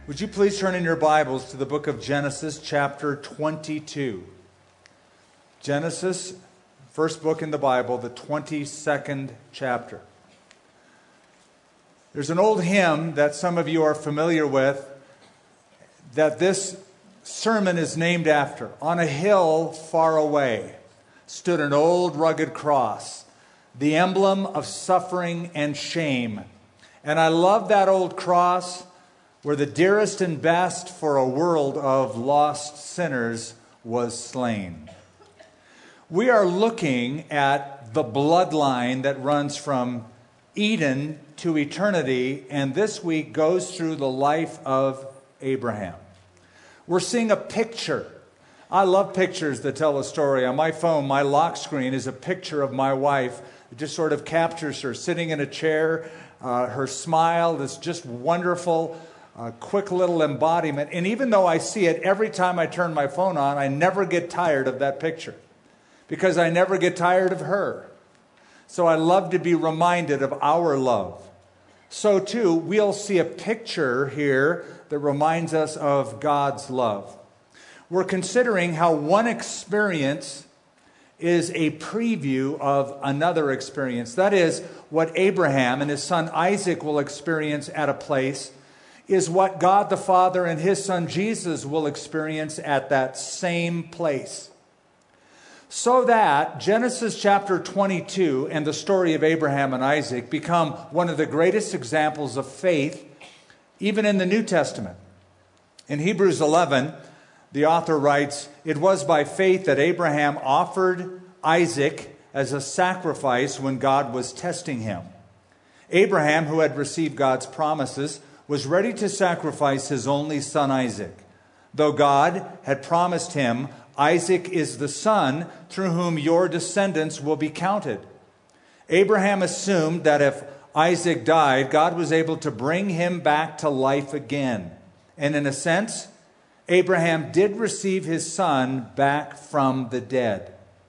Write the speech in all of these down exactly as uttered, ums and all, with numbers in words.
Would you please turn in your Bibles to the book of Genesis, chapter twenty-two. Genesis, first book in the Bible, the twenty-second chapter. There's an old hymn that some of you are familiar with that this sermon is named after. On a hill far away stood an old rugged cross, the emblem of suffering and shame. And I love that old cross where the dearest and best for a world of lost sinners was slain. We are looking at the bloodline that runs from Eden to eternity, and this week goes through the life of Abraham. We're seeing a picture. I love pictures that tell a story. On my phone, my lock screen is a picture of my wife. It just sort of captures her sitting in a chair. Uh, her smile is just wonderful. A quick little embodiment. And even though I see it every time I turn my phone on, I never get tired of that picture because I never get tired of her. So I love to be reminded of our love. So too, we'll see a picture here that reminds us of God's love. We're considering how one experience is a preview of another experience. That is, what Abraham and his son Isaac will experience at a place is what God the Father and his son Jesus will experience at that same place. So that Genesis chapter twenty-two and the story of Abraham and Isaac become one of the greatest examples of faith, even in the New Testament. In Hebrews eleven, the author writes, "It was by faith that Abraham offered Isaac as a sacrifice when God was testing him. Abraham, who had received God's promises, was ready to sacrifice his only son Isaac. Though God had promised him, 'Isaac is the son through whom your descendants will be counted.' Abraham assumed that if Isaac died, God was able to bring him back to life again. And in a sense, Abraham did receive his son back from the dead."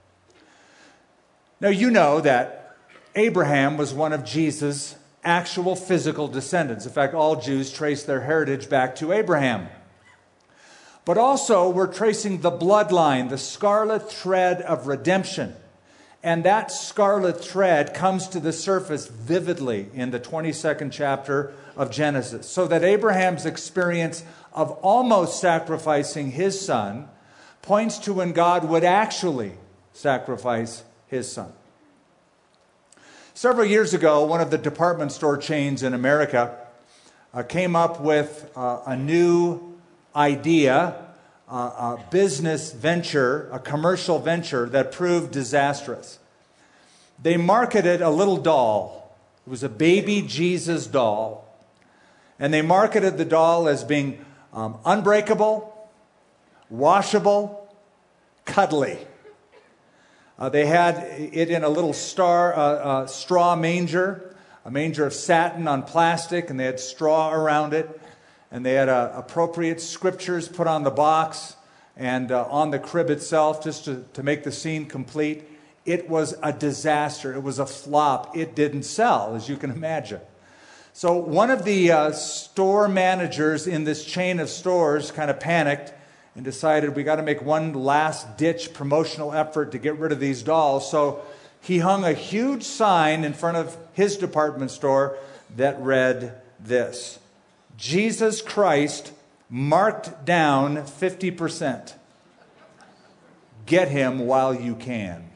Now you know that Abraham was one of Jesus' actual physical descendants. In fact, all Jews trace their heritage back to Abraham. But also, we're tracing the bloodline, the scarlet thread of redemption. And that scarlet thread comes to the surface vividly in the twenty-second chapter of Genesis. So that Abraham's experience of almost sacrificing his son points to when God would actually sacrifice his son. Several years ago, one of the department store chains in America uh, came up with uh, a new idea, uh, a business venture, a commercial venture that proved disastrous. They marketed a little doll. It was a baby Jesus doll. And they marketed the doll as being um, unbreakable, washable, cuddly. Uh, they had it in a little star, uh, uh, straw manger, a manger of satin on plastic, and they had straw around it. And they had uh, appropriate scriptures put on the box and uh, on the crib itself just to, to make the scene complete. It was a disaster. It was a flop. It didn't sell, as you can imagine. So one of the uh, store managers in this chain of stores kind of panicked and decided we got to make one last-ditch promotional effort to get rid of these dolls. So he hung a huge sign in front of his department store that read this: Jesus Christ marked down fifty percent. Get him while you can.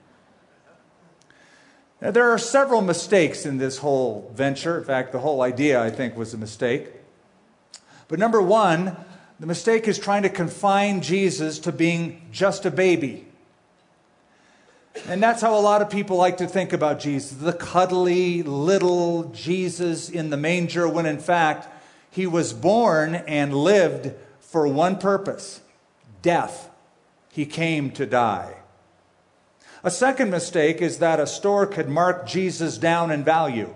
Now, there are several mistakes in this whole venture. In fact, the whole idea, I think, was a mistake. But number one, the mistake is trying to confine Jesus to being just a baby. And that's how a lot of people like to think about Jesus, the cuddly little Jesus in the manger, when in fact, he was born and lived for one purpose: death. He came to die. A second mistake is that a store could mark Jesus down in value,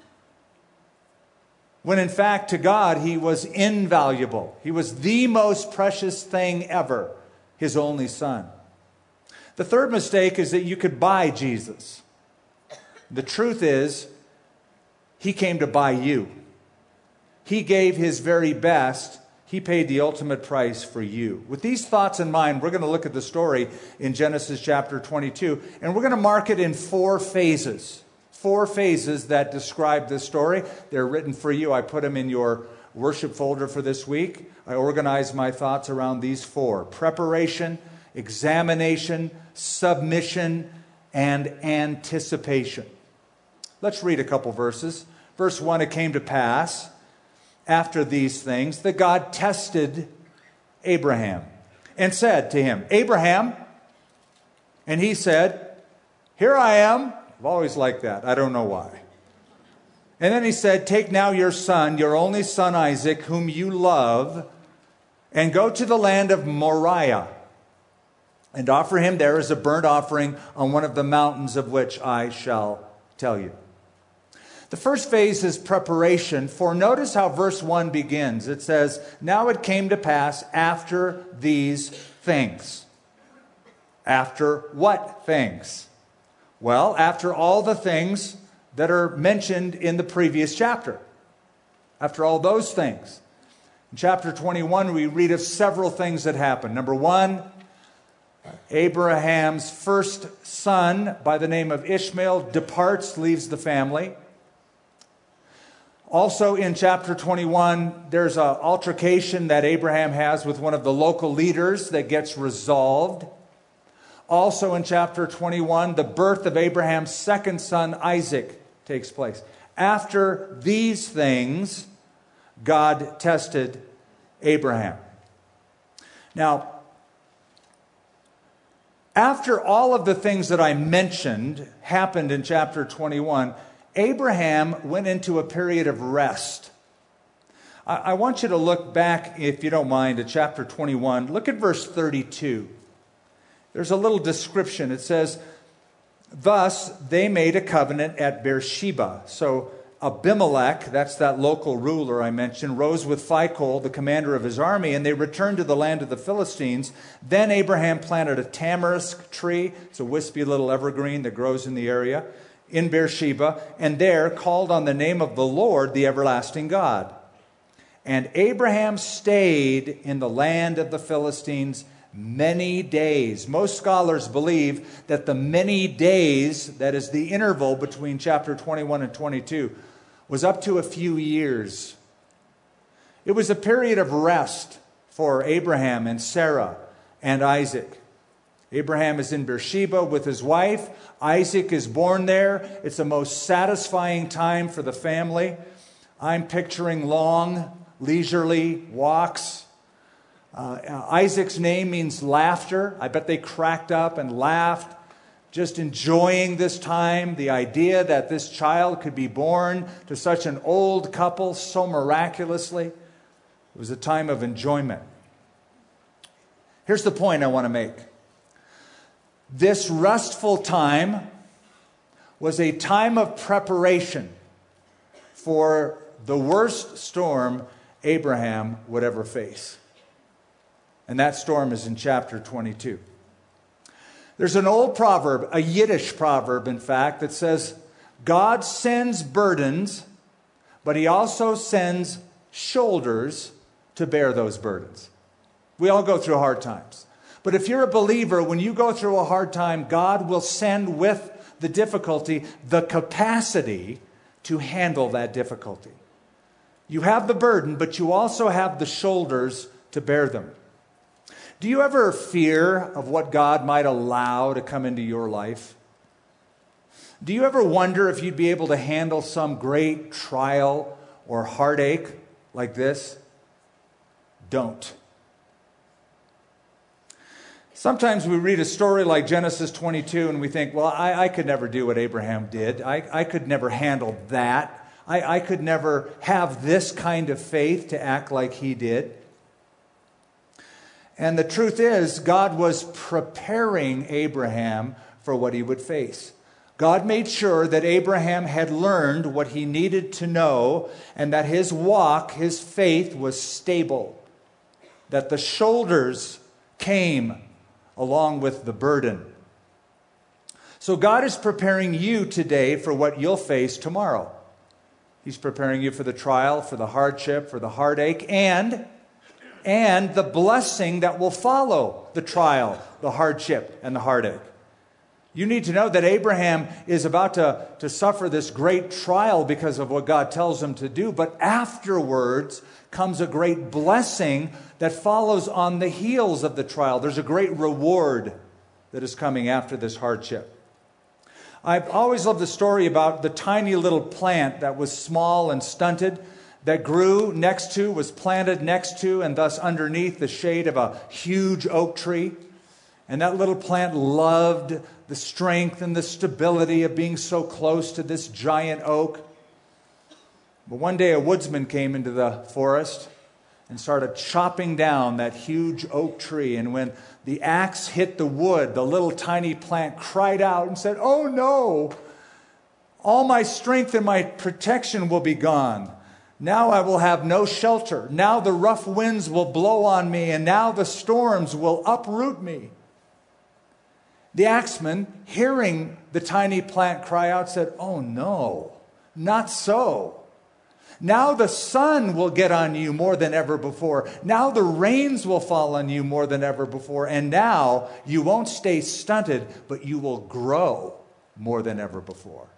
when in fact, to God, he was invaluable. He was the most precious thing ever, his only son. The third mistake is that you could buy Jesus. The truth is, he came to buy you. He gave his very best. He paid the ultimate price for you. With these thoughts in mind, we're going to look at the story in Genesis chapter twenty-two, and we're going to mark it in four phases. Four phases that describe this story. They're written for you. I put them in your worship folder for this week. I organized my thoughts around these four: preparation, examination, submission, and anticipation. Let's read a couple verses. Verse one, it came to pass after these things that God tested Abraham and said to him, Abraham, and he said, here I am. I've always liked that. I don't know why. And then he said, take now your son, your only son Isaac, whom you love, and go to the land of Moriah, and offer him there as a burnt offering on one of the mountains of which I shall tell you. The first phase is preparation, for notice how verse one begins. It says, now it came to pass after these things. After what things? Well, after all the things that are mentioned in the previous chapter. After all those things. In chapter twenty-one, we read of several things that happened. Number one, Abraham's first son, by the name of Ishmael, departs, leaves the family. Also in chapter twenty-one, there's an altercation that Abraham has with one of the local leaders that gets resolved. Also in chapter twenty-one, the birth of Abraham's second son, Isaac, takes place. After these things, God tested Abraham. Now, after all of the things that I mentioned happened in chapter twenty-one, Abraham went into a period of rest. I, I want you to look back, if you don't mind, at chapter twenty-one. Look at verse thirty-two. There's a little description. It says, thus they made a covenant at Beersheba. So Abimelech, that's that local ruler I mentioned, rose with Phicol, the commander of his army, and they returned to the land of the Philistines. Then Abraham planted a tamarisk tree. It's a wispy little evergreen that grows in the area, in Beersheba, and there called on the name of the Lord, the everlasting God. And Abraham stayed in the land of the Philistines many days. Most scholars believe that the many days, that is the interval between chapter twenty-one and twenty-two, was up to a few years. It was a period of rest for Abraham and Sarah and Isaac. Abraham is in Beersheba with his wife. Isaac is born there. It's the most satisfying time for the family. I'm picturing long, leisurely walks. Uh, Isaac's name means laughter. I bet they cracked up and laughed, just enjoying this time, the idea that this child could be born to such an old couple so miraculously. It was a time of enjoyment. Here's the point I want to make. This restful time was a time of preparation for the worst storm Abraham would ever face. And that storm is in chapter twenty-two. There's an old proverb, a Yiddish proverb, in fact, that says, God sends burdens, but he also sends shoulders to bear those burdens. We all go through hard times. But if you're a believer, when you go through a hard time, God will send with the difficulty the capacity to handle that difficulty. You have the burden, but you also have the shoulders to bear them. Do you ever fear of what God might allow to come into your life? Do you ever wonder if you'd be able to handle some great trial or heartache like this? Don't. Sometimes we read a story like Genesis twenty-two and we think, well, I, I could never do what Abraham did. I, I could never handle that. I, I could never have this kind of faith to act like he did. And the truth is, God was preparing Abraham for what he would face. God made sure that Abraham had learned what he needed to know and that his walk, his faith, was stable. That the shoulders came along with the burden. So God is preparing you today for what you'll face tomorrow. He's preparing you for the trial, for the hardship, for the heartache, and, and the blessing that will follow the trial, the hardship, and the heartache. You need to know that Abraham is about to, to suffer this great trial because of what God tells him to do, but afterwards comes a great blessing that follows on the heels of the trial. There's a great reward that is coming after this hardship. I've always loved the story about the tiny little plant that was small and stunted, that grew next to, was planted next to, and thus underneath the shade of a huge oak tree. And that little plant loved the strength and the stability of being so close to this giant oak. But one day a woodsman came into the forest and started chopping down that huge oak tree. And when the axe hit the wood, the little tiny plant cried out and said, "Oh no, all my strength and my protection will be gone. Now I will have no shelter. Now the rough winds will blow on me, and now the storms will uproot me." The axeman, hearing the tiny plant cry out, said, "Oh no, not so. Now the sun will get on you more than ever before. Now the rains will fall on you more than ever before. And now you won't stay stunted, but you will grow more than ever before."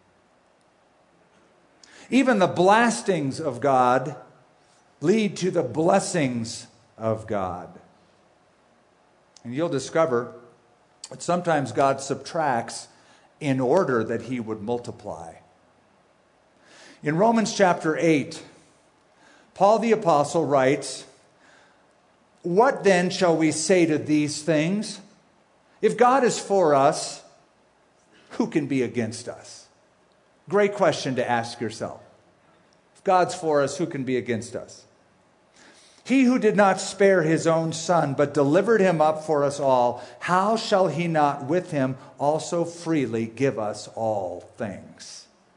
Even the blastings of God lead to the blessings of God. And you'll discover that sometimes God subtracts in order that he would multiply. In Romans chapter eight, Paul the Apostle writes, "What then shall we say to these things? If God is for us, who can be against us?" Great question to ask yourself. If God's for us, who can be against us? "He who did not spare his own son, but delivered him up for us all, how shall he not with him also freely give us all things?"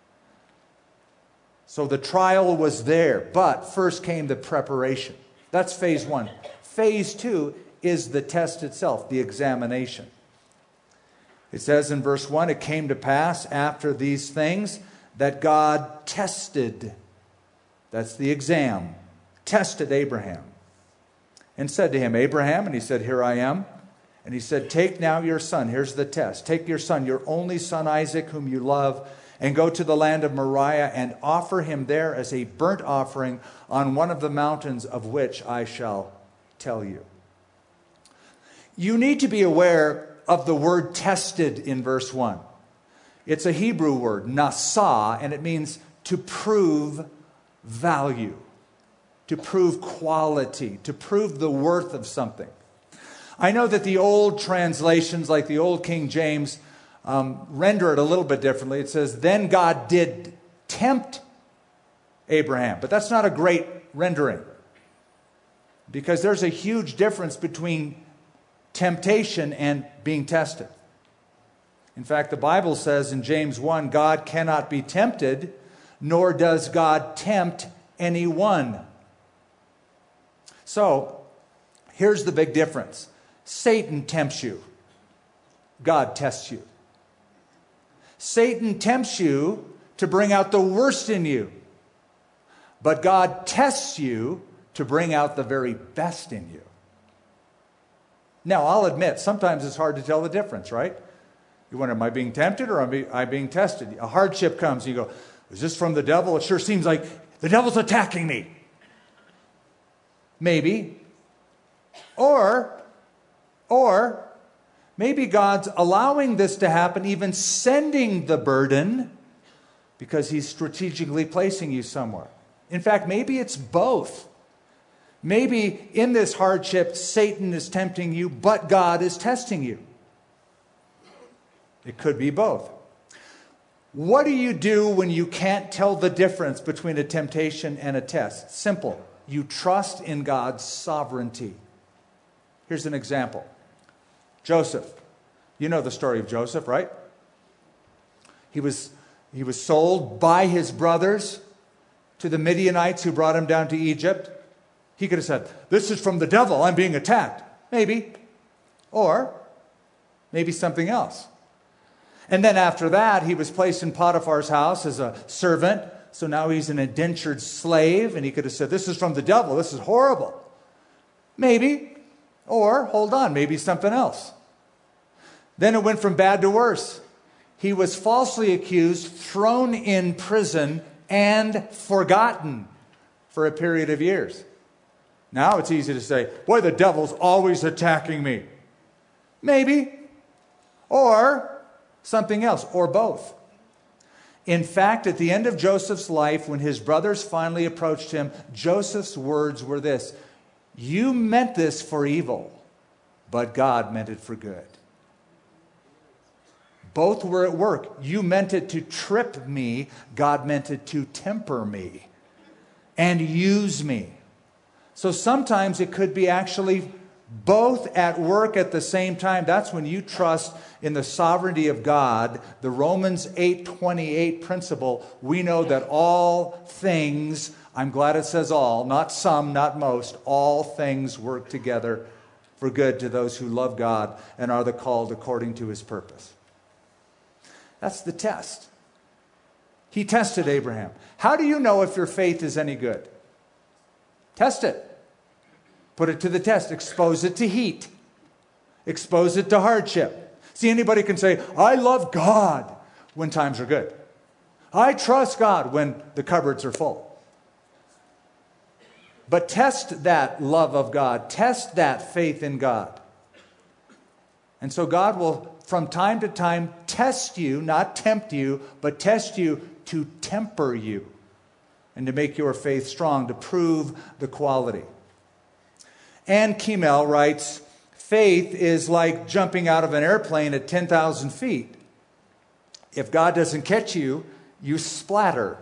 So the trial was there, but first came the preparation. That's phase one. Phase two is the test itself, the examination. It says in verse one, "It came to pass after these things that God tested," that's the exam, tested Abraham, and said to him, "Abraham," and he said, "Here I am." And he said, "Take now your son," here's the test, "take your son, your only son Isaac, whom you love, and go to the land of Moriah and offer him there as a burnt offering on one of the mountains of which I shall tell you." You need to be aware of the word tested in verse one. It's a Hebrew word, nasah, and it means to prove value, to prove quality, to prove the worth of something. I know that the old translations, like the old King James, Um, render it a little bit differently. It says, "Then God did tempt Abraham." But that's not a great rendering, because there's a huge difference between temptation and being tested. In fact, the Bible says in James one, God cannot be tempted, nor does God tempt anyone. So, here's the big difference. Satan tempts you. God tests you. Satan tempts you to bring out the worst in you, but God tests you to bring out the very best in you. Now, I'll admit, sometimes it's hard to tell the difference, right? You wonder, am I being tempted or am I being tested? A hardship comes and you go, is this from the devil? It sure seems like the devil's attacking me. Maybe. Or, or, maybe God's allowing this to happen, even sending the burden, because he's strategically placing you somewhere. In fact, maybe it's both. Maybe in this hardship, Satan is tempting you, but God is testing you. It could be both. What do you do when you can't tell the difference between a temptation and a test? Simple. You trust in God's sovereignty. Here's an example. Joseph. You know the story of Joseph, right? He was, he was sold by his brothers to the Midianites who brought him down to Egypt. He could have said, "This is from the devil, I'm being attacked." Maybe. Or maybe something else. And then after that, he was placed in Potiphar's house as a servant, so now he's an indentured slave, and he could have said, this is from the devil, this is horrible. Maybe. Or, hold on, maybe something else. Then it went from bad to worse. He was falsely accused, thrown in prison, and forgotten for a period of years. Now it's easy to say, boy, the devil's always attacking me. Maybe. Or something else, or both. In fact, at the end of Joseph's life, when his brothers finally approached him, Joseph's words were this: you meant this for evil, but God meant it for good. Both were at work. You meant it to trip me. God meant it to temper me and use me. So sometimes it could be actually both at work at the same time. That's when you trust in the sovereignty of God. The Romans eight twenty-eight principle, we know that all things, I'm glad it says all, not some, not most, all things work together for good to those who love God and are the called according to his purpose. That's the test. He tested Abraham. How do you know if your faith is any good? Test it. Put it to the test. Expose it to heat. Expose it to hardship. See, anybody can say, I love God when times are good. I trust God when the cupboards are full. But test that love of God. Test that faith in God. And so God will, from time to time, test you, not tempt you, but test you to temper you and to make your faith strong, to prove the quality. Ann Kiemel writes, faith is like jumping out of an airplane at ten thousand feet. If God doesn't catch you, you splatter.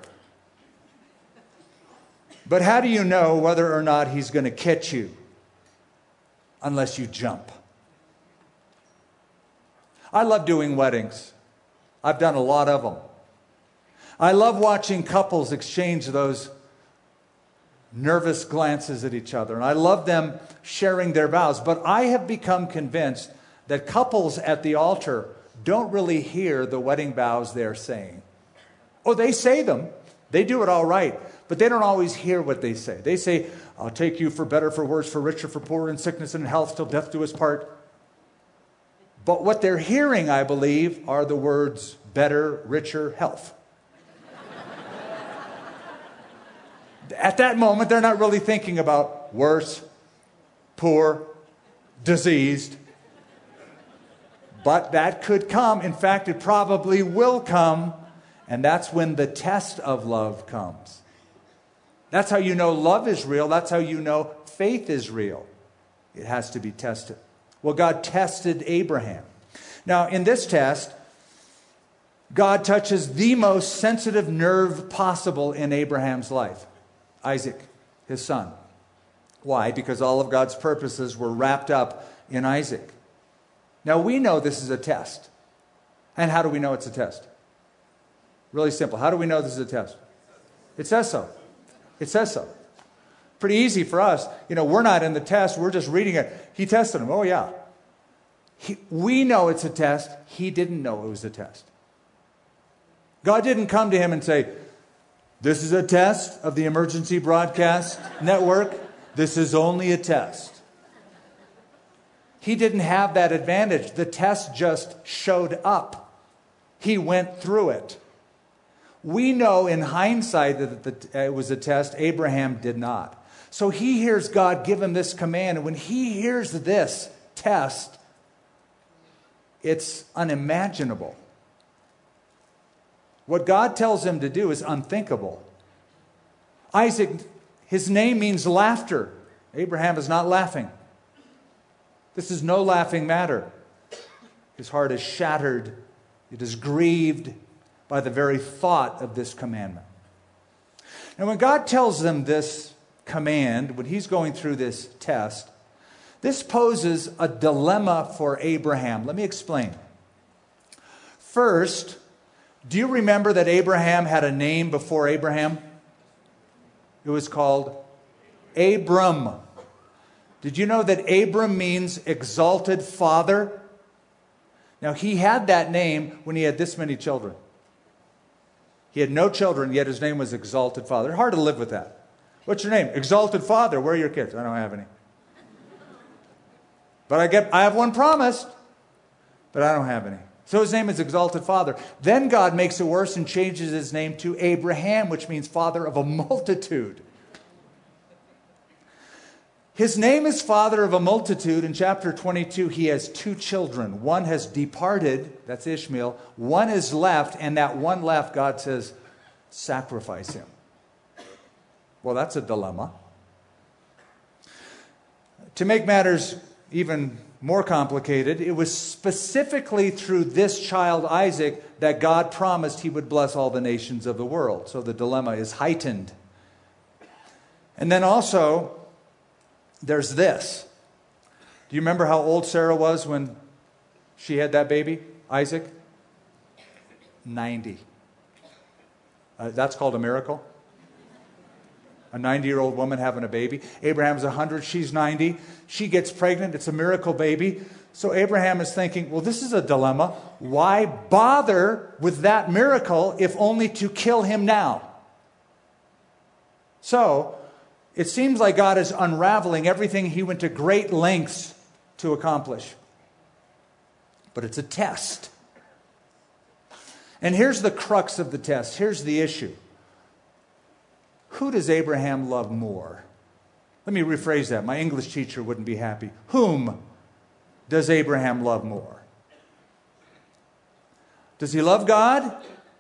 But how do you know whether or not he's going to catch you? Unless you jump. I love doing weddings. I've done a lot of them. I love watching couples exchange those nervous glances at each other. And I love them sharing their vows. But I have become convinced that couples at the altar don't really hear the wedding vows they're saying. Oh, they say them. They do it all right. But they don't always hear what they say. They say, I'll take you for better, for worse, for richer, for poorer, in sickness and in health, till death do us part. But what they're hearing, I believe, are the words better, richer, health. At that moment, they're not really thinking about worse, poor, diseased. But that could come. In fact, it probably will come. And that's when the test of love comes. That's how you know love is real. That's how you know faith is real. It has to be tested. Well, God tested Abraham. Now, in this test, God touches the most sensitive nerve possible in Abraham's life. Isaac, his son. Why? Because all of God's purposes were wrapped up in Isaac. Now, we know this is a test. And how do we know it's a test? Really simple. How do we know this is a test? It says so. It says so. Pretty easy for us. You know, we're not in the test. We're just reading it. He tested him. Oh, yeah. He, we know it's a test. He didn't know it was a test. God didn't come to him and say, this is a test of the Emergency Broadcast Network. This is only a test. He didn't have that advantage. The test just showed up. He went through it. We know in hindsight that it was a test. Abraham did not. So he hears God give him this command. And when he hears this test, it's unimaginable. What God tells him to do is unthinkable. Isaac, his name means laughter. Abraham is not laughing. This is no laughing matter. His heart is shattered. It is grieved by the very thought of this commandment. And when God tells them this command, when he's going through this test, this poses a dilemma for Abraham. Let me explain. First, do you remember that Abraham had a name before Abraham? It was called Abram. Did you know that Abram means exalted father? Now, he had that name when he had this many children. He had no children, yet his name was Exalted Father. Hard to live with that. What's your name? Exalted Father. Where are your kids? I don't have any. But I get, I have one promised, but I don't have any. So his name is Exalted Father. Then God makes it worse and changes his name to Abraham, which means father of a multitude. His name is father of a multitude. In chapter twenty-two, he has two children. One has departed, that's Ishmael. One is left, and that one left, God says, sacrifice him. Well, that's a dilemma. To make matters even more complicated, it was specifically through this child, Isaac, that God promised he would bless all the nations of the world. So the dilemma is heightened. And then also, there's this. Do you remember how old Sarah was when she had that baby, Isaac? ninety. Uh, that's called a miracle. A ninety-year-old woman having a baby. Abraham's one hundred, she's ninety. She gets pregnant, it's a miracle baby. So Abraham is thinking, well, this is a dilemma. Why bother with that miracle if only to kill him now? So it seems like God is unraveling everything he went to great lengths to accomplish. But it's a test. And here's the crux of the test. Here's the issue. Who does Abraham love more? Let me rephrase that. My English teacher wouldn't be happy. Whom does Abraham love more? Does he love God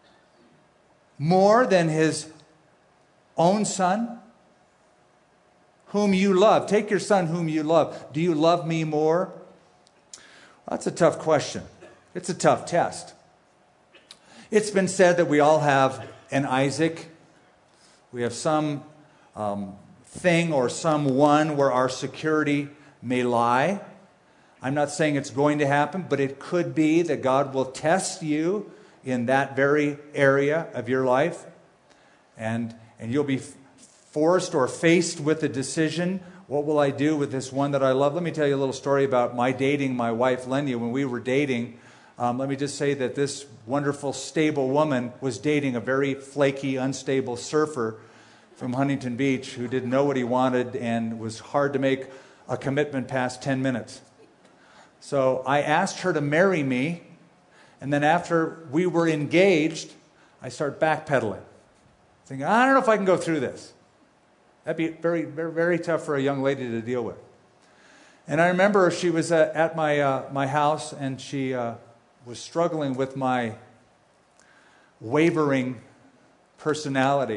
more than his own son? Whom you love. Take your son whom you love. Do you love me more? Well, that's a tough question. It's a tough test. It's been said that we all have an Isaac. We have some um, thing or someone where our security may lie. I'm not saying it's going to happen, but it could be that God will test you in that very area of your life. And, and you'll be forced or faced with a decision. What will I do with this one that I love? Let me tell you a little story about my dating my wife, Lenya. When we were dating, um, let me just say that this wonderful, stable woman was dating a very flaky, unstable surfer from Huntington Beach who didn't know what he wanted and was hard to make a commitment past ten minutes. So I asked her to marry me, and then after we were engaged, I started backpedaling, thinking, I don't know if I can go through this. That'd be very, very, very tough for a young lady to deal with. And I remember she was uh, at my uh, my house, and she uh, was struggling with my wavering personality.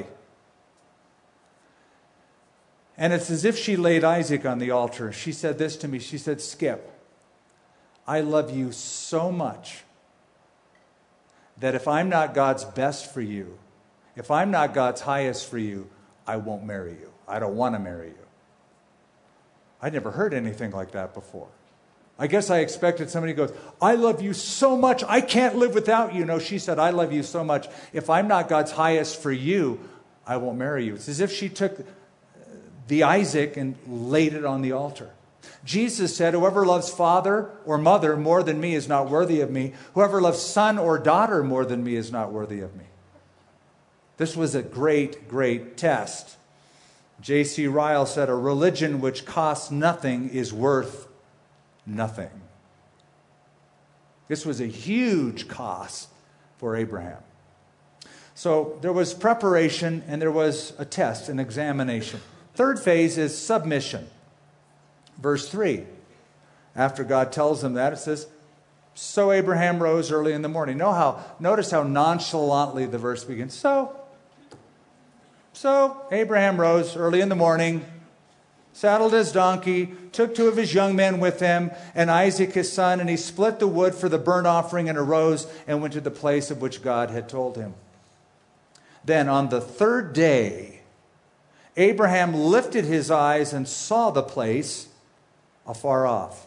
And it's as if she laid Isaac on the altar. She said this to me. She said, Skip, I love you so much that if I'm not God's best for you, if I'm not God's highest for you, I won't marry you. I don't want to marry you. I'd never heard anything like that before. I guess I expected somebody goes, I love you so much, I can't live without you. No, she said, I love you so much. If I'm not God's highest for you, I won't marry you. It's as if she took the Isaac and laid it on the altar. Jesus said, whoever loves father or mother more than me is not worthy of me. Whoever loves son or daughter more than me is not worthy of me. This was a great, great test. J C Ryle said, a religion which costs nothing is worth nothing. This was a huge cost for Abraham. So there was preparation and there was a test, an examination. Third phase is submission. Verse three. After God tells them that, it says, so Abraham rose early in the morning. Know how, notice how nonchalantly the verse begins. So, so Abraham rose early in the morning, saddled his donkey, took two of his young men with him, and Isaac his son, and he split the wood for the burnt offering and arose and went to the place of which God had told him. Then on the third day, Abraham lifted his eyes and saw the place afar off.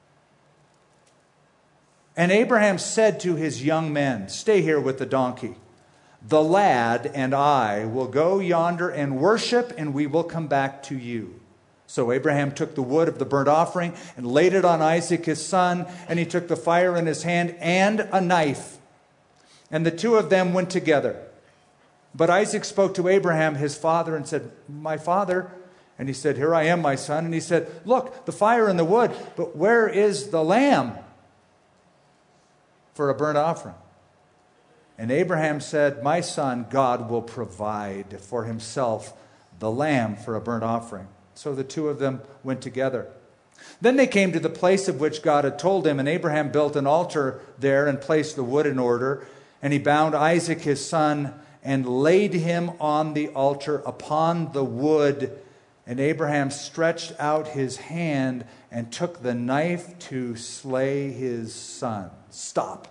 And Abraham said to his young men, stay here with the donkey. The lad and I will go yonder and worship, and we will come back to you. So Abraham took the wood of the burnt offering and laid it on Isaac his son, and he took the fire in his hand and a knife. And the two of them went together. But Isaac spoke to Abraham, his father, and said, "My father." And he said, "Here I am, my son." And he said, "Look, the fire and the wood, but where is the lamb for a burnt offering?" And Abraham said, "My son, God will provide for himself the lamb for a burnt offering." So the two of them went together. Then they came to the place of which God had told him, and Abraham built an altar there and placed the wood in order. And he bound Isaac his son and laid him on the altar upon the wood. And Abraham stretched out his hand and took the knife to slay his son. Stop.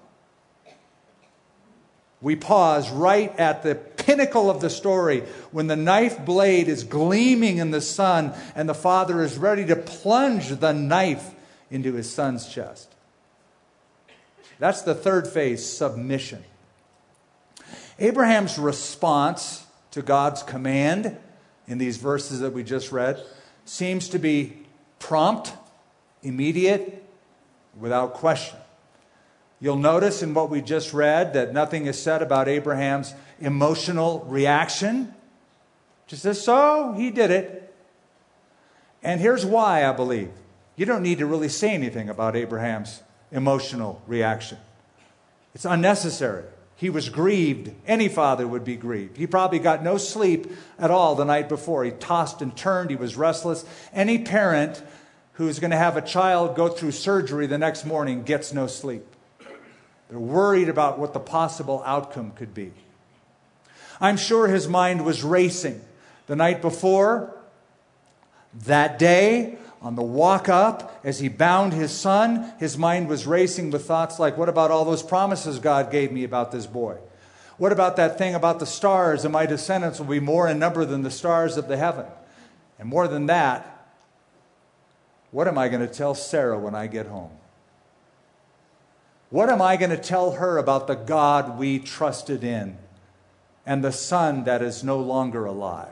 We pause right at the pinnacle of the story when the knife blade is gleaming in the sun and the father is ready to plunge the knife into his son's chest. That's the third phase, submission. Abraham's response to God's command in these verses that we just read seems to be prompt, immediate, without question. You'll notice in what we just read that nothing is said about Abraham's emotional reaction. Just says, so he did it. And here's why, I believe. You don't need to really say anything about Abraham's emotional reaction. It's unnecessary. He was grieved. Any father would be grieved. He probably got no sleep at all the night before. He tossed and turned. He was restless. Any parent who's going to have a child go through surgery the next morning gets no sleep. They're worried about what the possible outcome could be. I'm sure his mind was racing. The night before, that day, on the walk up, as he bound his son, his mind was racing with thoughts like, what about all those promises God gave me about this boy? What about that thing about the stars, and my descendants will be more in number than the stars of the heaven? And more than that, what am I going to tell Sarah when I get home? What am I going to tell her about the God we trusted in and the son that is no longer alive?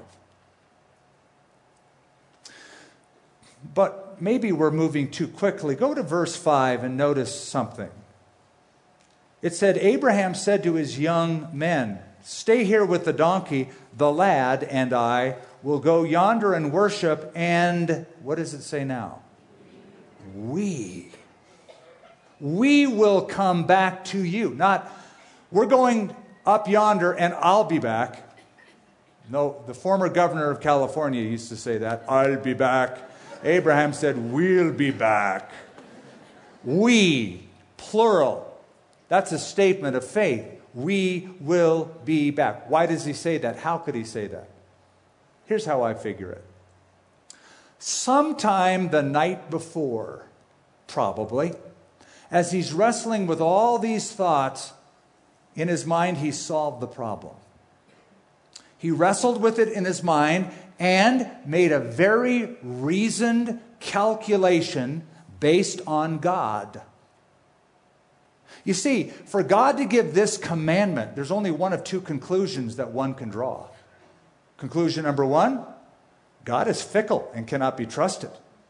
But maybe we're moving too quickly. Go to verse five and notice something. It said, Abraham said to his young men, "Stay here with the donkey. The lad and I will go yonder and worship." And what does it say now? We. We will come back to you. Not, we're going up yonder and I'll be back. No, the former governor of California used to say that. I'll be back. Abraham said, we'll be back. We, plural. That's a statement of faith. We will be back. Why does he say that? How could he say that? Here's how I figure it. Sometime the night before, probably, as he's wrestling with all these thoughts, in his mind he solved the problem. He wrestled with it in his mind and made a very reasoned calculation based on God. You see, for God to give this commandment, there's only one of two conclusions that one can draw. Conclusion number one, God is fickle and cannot be trusted.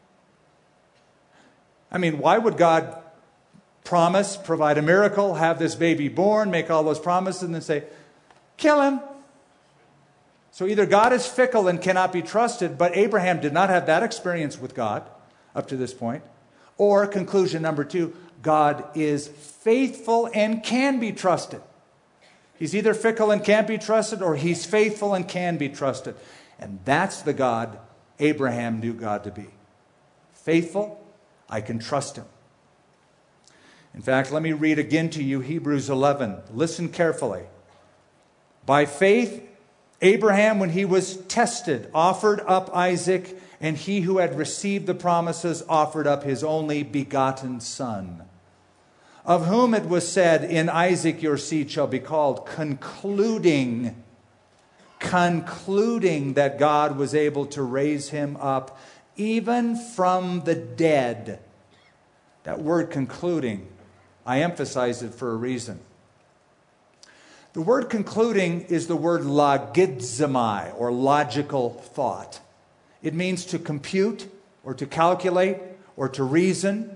I mean, why would God promise, provide a miracle, have this baby born, make all those promises, and then say, kill him? So either God is fickle and cannot be trusted, but Abraham did not have that experience with God up to this point. Or conclusion number two, God is faithful and can be trusted. He's either fickle and can't be trusted, or he's faithful and can be trusted. And that's the God Abraham knew God to be. Faithful, I can trust him. In fact, let me read again to you Hebrews eleven. Listen carefully. By faith, Abraham, when he was tested, offered up Isaac, and he who had received the promises offered up his only begotten son, of whom it was said, in Isaac your seed shall be called, concluding, concluding that God was able to raise him up even from the dead. That word concluding, I emphasize it for a reason. The word concluding is the word logizomai, or logical thought. It means to compute, or to calculate, or to reason,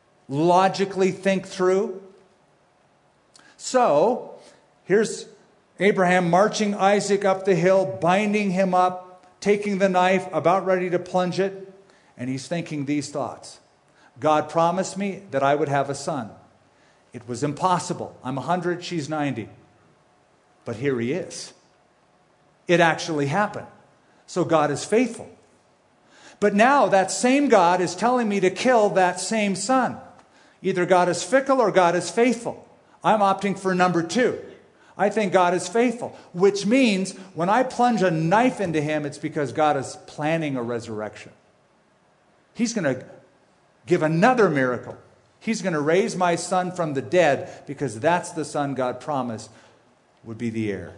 logically think through. So, here's Abraham marching Isaac up the hill, binding him up, taking the knife, about ready to plunge it. And he's thinking these thoughts. God promised me that I would have a son. It was impossible. I'm one hundred, she's ninety. But here he is. It actually happened. So God is faithful. But now that same God is telling me to kill that same son. Either God is fickle or God is faithful. I'm opting for number two. I think God is faithful, which means when I plunge a knife into him, it's because God is planning a resurrection. He's going to give another miracle. He's going to raise my son from the dead because that's the son God promised would be the heir.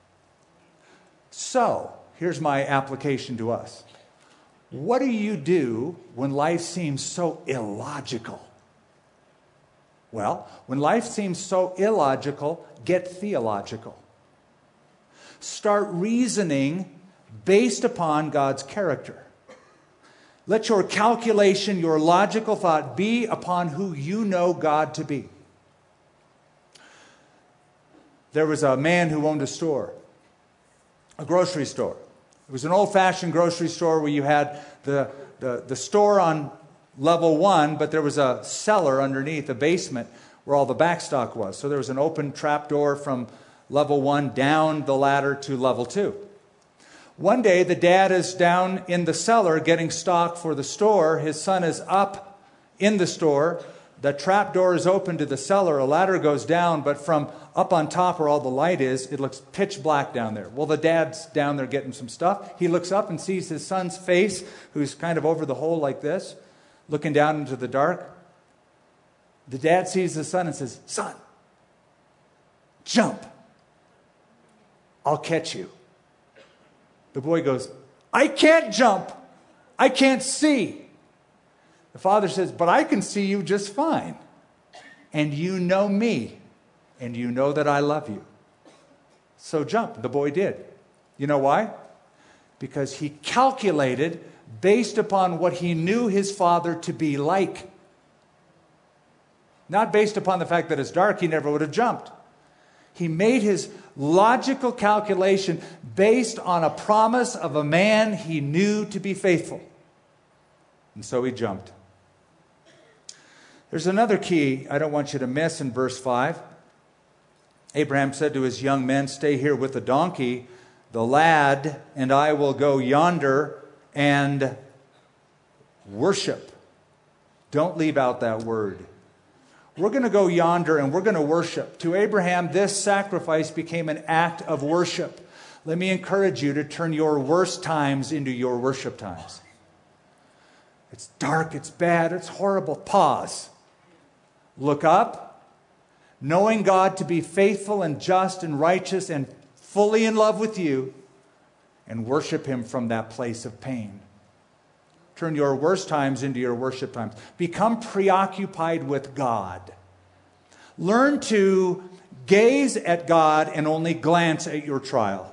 So, here's my application to us. What do you do when life seems so illogical? Well, when life seems so illogical, get theological. Start reasoning based upon God's character. Let your calculation, your logical thought be upon who you know God to be. There was a man who owned a store, a grocery store. It was an old-fashioned grocery store where you had the, the, the store on level one, but there was a cellar underneath, a basement, where all the backstock was. So there was an open trap door from level one down the ladder to level two. One day, the dad is down in the cellar getting stock for the store. His son is up in the store. The trap door is open to the cellar. A ladder goes down, but from up on top where all the light is, it looks pitch black down there. Well, the dad's down there getting some stuff. He looks up and sees his son's face, who's kind of over the hole like this, looking down into the dark. The dad sees his son and says, "Son, jump. I'll catch you." The boy goes, "I can't jump. I can't see." The father says, "But I can see you just fine. And you know me. And you know that I love you. So jump." The boy did. You know why? Because he calculated based upon what he knew his father to be like. Not based upon the fact that it's dark, he never would have jumped. He made his logical calculation based on a promise of a man he knew to be faithful. And so he jumped. There's another key I don't want you to miss in verse five. Abraham said to his young men, "Stay here with the donkey. The lad and I will go yonder and worship." Don't leave out that word. We're going to go yonder and we're going to worship. To Abraham, this sacrifice became an act of worship. Let me encourage you to turn your worst times into your worship times. It's dark, it's bad, it's horrible. Pause. Look up, knowing God to be faithful and just and righteous and fully in love with you, and worship Him from that place of pain. Turn your worst times into your worship times. Become preoccupied with God. Learn to gaze at God and only glance at your trial.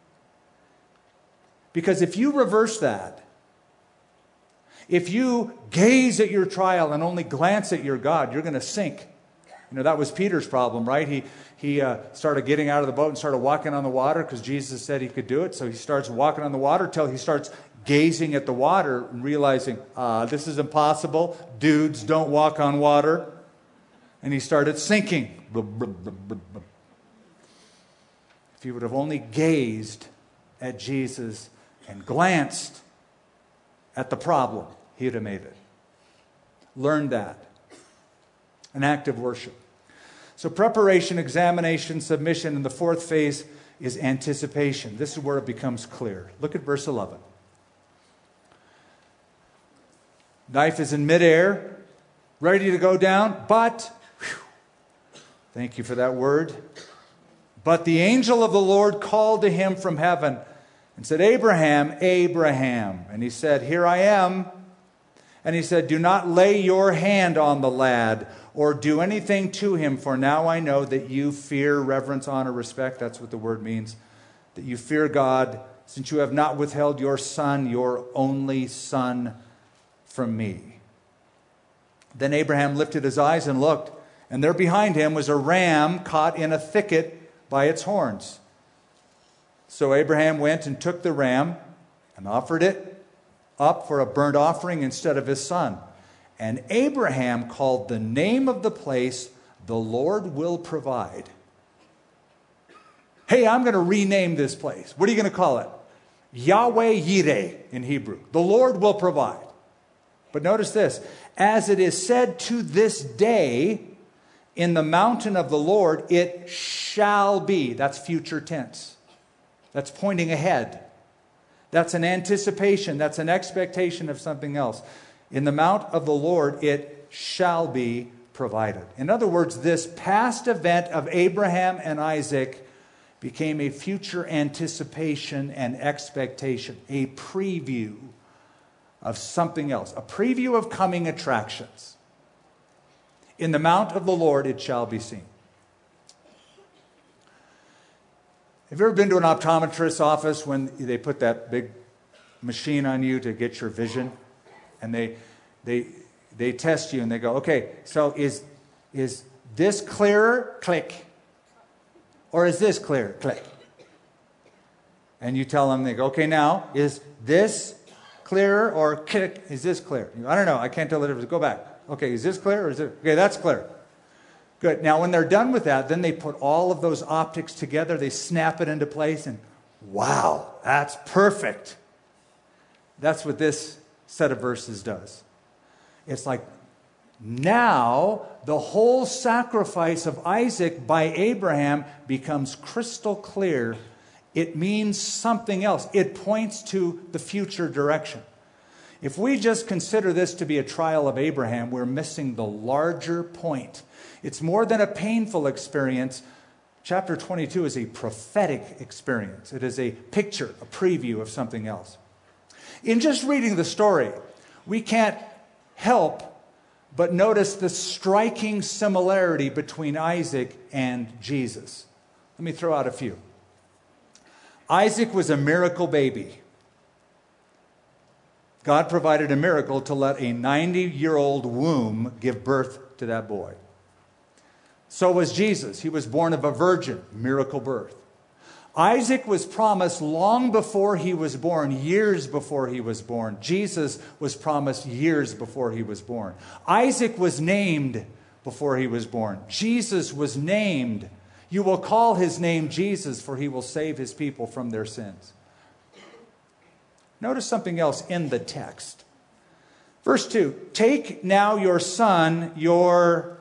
Because if you reverse that, if you gaze at your trial and only glance at your God, you're going to sink. You know, that was Peter's problem, right? He he uh, started getting out of the boat and started walking on the water because Jesus said he could do it. So he starts walking on the water till he starts gazing at the water and realizing, ah, this is impossible. Dudes don't walk on water. And he started sinking. If he would have only gazed at Jesus and glanced at the problem, he would have made it. Learn that. An act of worship. So preparation, examination, submission, and the fourth phase is anticipation. This is where it becomes clear. Look at verse eleven. Knife is in midair, ready to go down, but, whew, thank you for that word, but the angel of the Lord called to him from heaven and said, "Abraham, Abraham." And he said, "Here I am." And he said, "Do not lay your hand on the lad or do anything to him, for now I know that you fear, reverence, honor, respect." That's what the word means. That you fear God, since you have not withheld your son, your only son, from me. Then Abraham lifted his eyes and looked, and there behind him was a ram caught in a thicket by its horns. So Abraham went and took the ram and offered it up for a burnt offering instead of his son. And Abraham called the name of the place, "The Lord will provide." Hey, I'm going to rename this place. What are you going to call it? Yahweh Yireh in Hebrew. The Lord will provide. But notice this. As it is said to this day, in the mountain of the Lord, it shall be. That's future tense. That's pointing ahead. That's an anticipation. That's an expectation of something else. In the mount of the Lord, it shall be provided. In other words, this past event of Abraham and Isaac became a future anticipation and expectation, a preview of something else, a preview of coming attractions. In the mount of the Lord, it shall be seen. Have you ever been to an optometrist's office when they put that big machine on you to get your vision? And they they they test you and they go, okay, so is is this clearer? Click. Or is this clear? Click. And you tell them, they go, okay, now, is this clearer or click? Is this clear? I don't know. I can't tell the difference. Go back. Okay, is this clear or is it? Okay, that's clear. Good. Now, when they're done with that, then they put all of those optics together. They snap it into place and wow, that's perfect. That's what this set of verses does. It's like, now the whole sacrifice of Isaac by Abraham becomes crystal clear. It means something else. It points to the future direction. If we just consider this to be a trial of Abraham, we're missing the larger point. It's more than a painful experience. Chapter twenty-two is a prophetic experience. It is a picture, a preview of something else. In just reading the story, we can't help but notice the striking similarity between Isaac and Jesus. Let me throw out a few. Isaac was a miracle baby. God provided a miracle to let a ninety-year-old womb give birth to that boy. So was Jesus. He was born of a virgin, miracle birth. Isaac was promised long before he was born, years before he was born. Jesus was promised years before he was born. Isaac was named before he was born. Jesus was named. You will call his name Jesus, for he will save his people from their sins. Notice something else in the text. Verse two, take now your son, your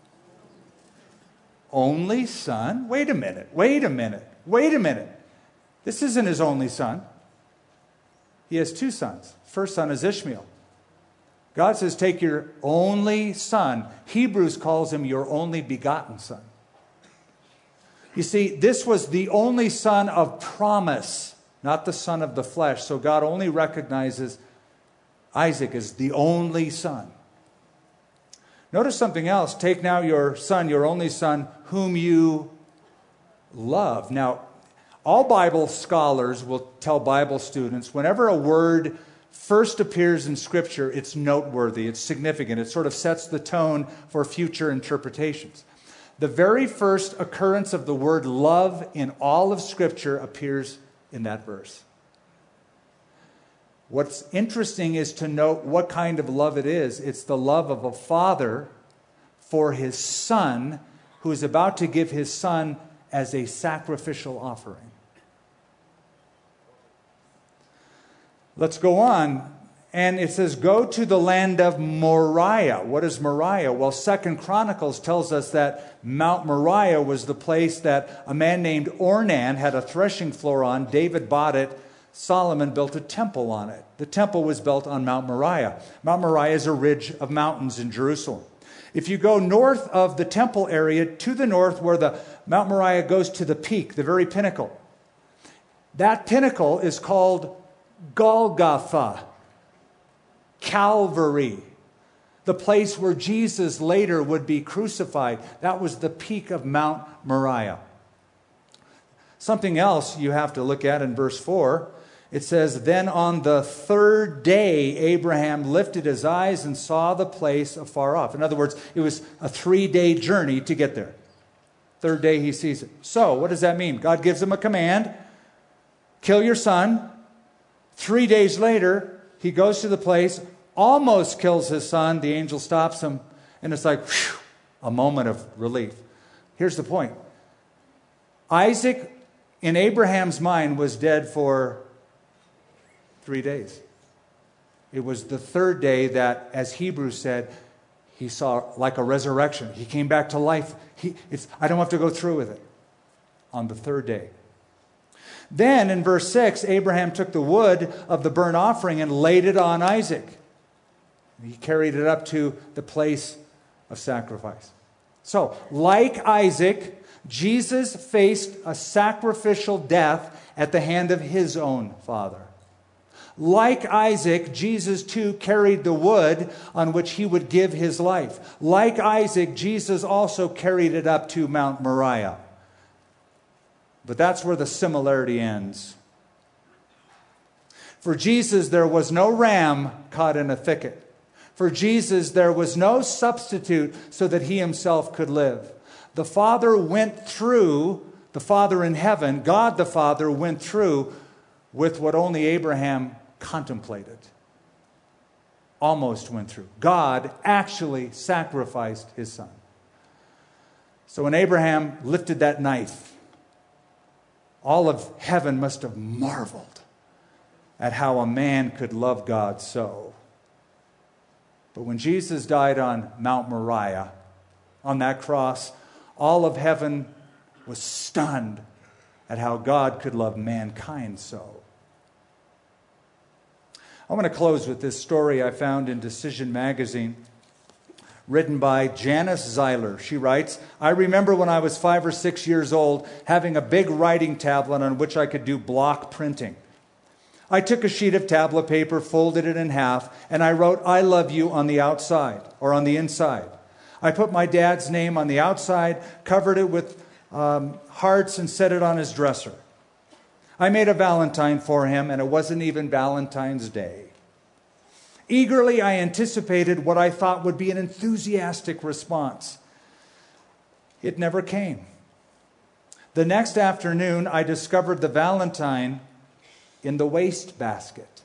only son. Wait a minute, wait a minute. Wait a minute. This isn't his only son. He has two sons. First son is Ishmael. God says, take your only son. Hebrews calls him your only begotten son. You see, this was the only son of promise, not the son of the flesh. So God only recognizes Isaac as the only son. Notice something else. Take now your son, your only son, whom you love. Now, all Bible scholars will tell Bible students, whenever a word first appears in Scripture, it's noteworthy, it's significant, it sort of sets the tone for future interpretations. The very first occurrence of the word love in all of Scripture appears in that verse. What's interesting is to note what kind of love it is. It's the love of a father for his son, who is about to give his son as a sacrificial offering. Let's go on. And it says, go to the land of Moriah. What is Moriah? Well, Second Chronicles tells us that Mount Moriah was the place that a man named Ornan had a threshing floor on. David bought it. Solomon built a temple on it. The temple was built on Mount Moriah. Mount Moriah is a ridge of mountains in Jerusalem. If you go north of the temple area, to the north where the Mount Moriah goes to the peak, the very pinnacle, that pinnacle is called Golgotha, Calvary, the place where Jesus later would be crucified. That was the peak of Mount Moriah. Something else you have to look at in verse four. It says, then on the third day, Abraham lifted his eyes and saw the place afar off. In other words, it was a three-day journey to get there. Third day he sees it. So, what does that mean? God gives him a command. kill your son. Three days later, he goes to the place, almost kills his son. The angel stops him, and it's like whew, a moment of relief. Here's the point. Isaac, in Abraham's mind, was dead for three days. It was the third day that, as Hebrews said, he saw like a resurrection. He came back to life. He, it's, I don't have to go through with it. On the third day. Then in verse six, Abraham took the wood of the burnt offering and laid it on Isaac. He carried it up to the place of sacrifice. So, like Isaac, Jesus faced a sacrificial death at the hand of his own father. Like Isaac, Jesus too carried the wood on which he would give his life. Like Isaac, Jesus also carried it up to Mount Moriah. But that's where the similarity ends. For Jesus, there was no ram caught in a thicket. For Jesus, there was no substitute so that he himself could live. The Father went through, the Father in heaven, God the Father went through with what only Abraham contemplated. Almost went through. God actually sacrificed his son. So when Abraham lifted that knife, all of heaven must have marveled at how a man could love God so. But when Jesus died on Mount Moriah, on that cross, all of heaven was stunned at how God could love mankind so. I want to close with this story I found in Decision Magazine, written by Janice Zeiler. She writes, I remember when I was five or six years old having a big writing tablet on which I could do block printing. I took a sheet of tablet paper, folded it in half, and I wrote, I love you on the outside, or on the inside. I put my dad's name on the outside, covered it with um, hearts, and set it on his dresser. I made a Valentine for him, and it wasn't even Valentine's Day. Eagerly, I anticipated what I thought would be an enthusiastic response. It never came. The next afternoon, I discovered the Valentine in the wastebasket.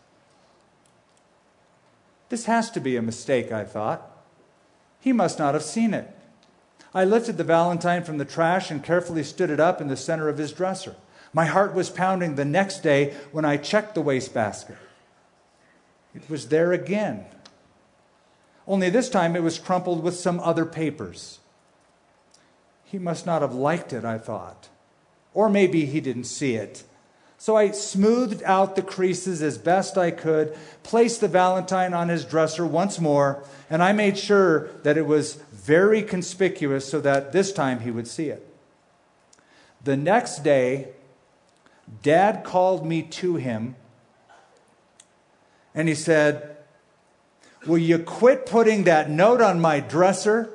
This has to be a mistake, I thought. He must not have seen it. I lifted the Valentine from the trash and carefully stood it up in the center of his dresser. My heart was pounding the next day when I checked the wastebasket. It was there again. Only this time it was crumpled with some other papers. He must not have liked it, I thought. Or maybe he didn't see it. So I smoothed out the creases as best I could, placed the Valentine on his dresser once more, and I made sure that it was very conspicuous so that this time he would see it. The next day, Dad called me to him, and he said, will you quit putting that note on my dresser?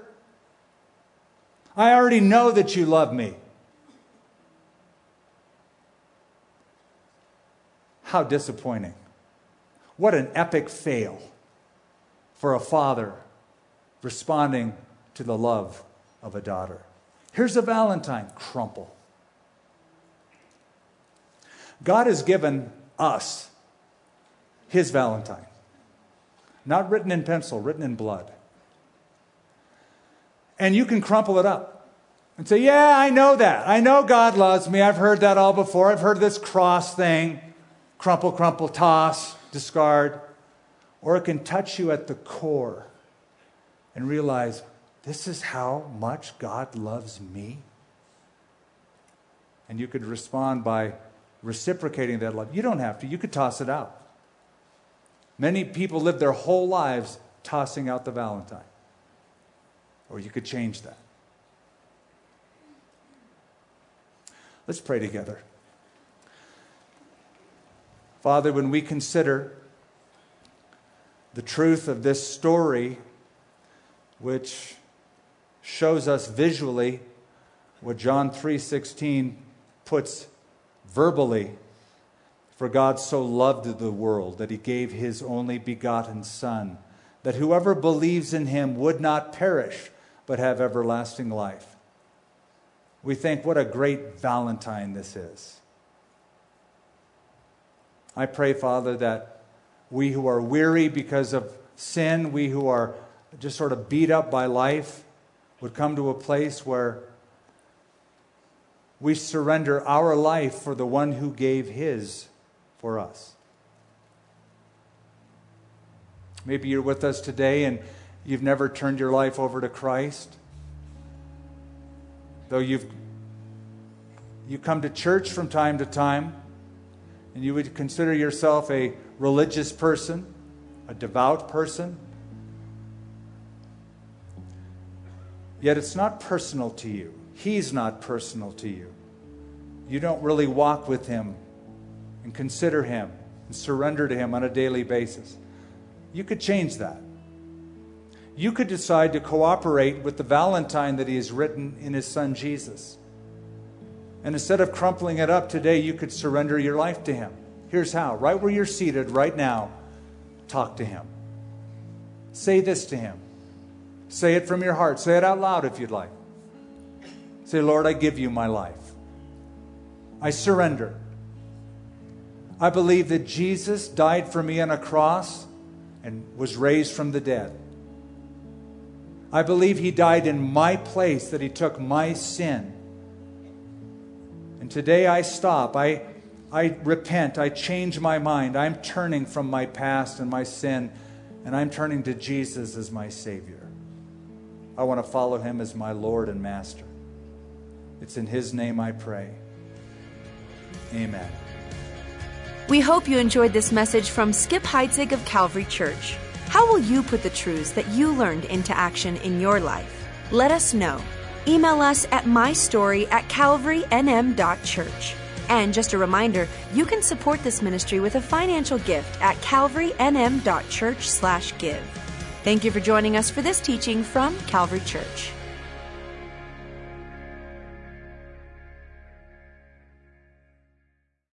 I already know that you love me. How disappointing. What an epic fail for a father responding to the love of a daughter. Here's a Valentine, crumple. God has given us his Valentine. Not written in pencil, written in blood. And you can crumple it up and say, yeah, I know that. I know God loves me. I've heard that all before. I've heard this cross thing. Crumple, crumple, toss, discard. Or it can touch you at the core and realize, this is how much God loves me. And you could respond by reciprocating that love. You don't have to. You could toss it out. Many people live their whole lives tossing out the Valentine. Or you could change that. Let's pray together. Father, when we consider the truth of this story, which shows us visually what John three sixteen puts verbally, for God so loved the world that he gave his only begotten Son, that whoever believes in him would not perish, but have everlasting life. We think what a great Valentine this is. I pray, Father, that we who are weary because of sin, we who are just sort of beat up by life, would come to a place where we surrender our life for the one who gave his for us. Maybe you're with us today and you've never turned your life over to Christ. Though you've you come to church from time to time, and you would consider yourself a religious person, a devout person, yet it's not personal to you. He's not personal to you. You don't really walk with him and consider him and surrender to him on a daily basis. You could change that. You could decide to cooperate with the Valentine that he has written in his son Jesus. And instead of crumpling it up today, you could surrender your life to him. Here's how. Right where you're seated right now, talk to him. Say this to him. Say it from your heart. Say it out loud if you'd like. Say, Lord, I give you my life. I surrender. I believe that Jesus died for me on a cross and was raised from the dead. I believe he died in my place, that he took my sin. And today I stop. I, I repent. I change my mind. I'm turning from my past and my sin, and I'm turning to Jesus as my Savior. I want to follow him as my Lord and Master. It's in his name I pray. Amen. We hope you enjoyed this message from Skip Heitzig of Calvary Church. How will you put the truths that you learned into action in your life? Let us know. Email us at mystory at calvary n m dot church. And just a reminder, you can support this ministry with a financial gift at calvary n m dot church slash give. Thank you for joining us for this teaching from Calvary Church.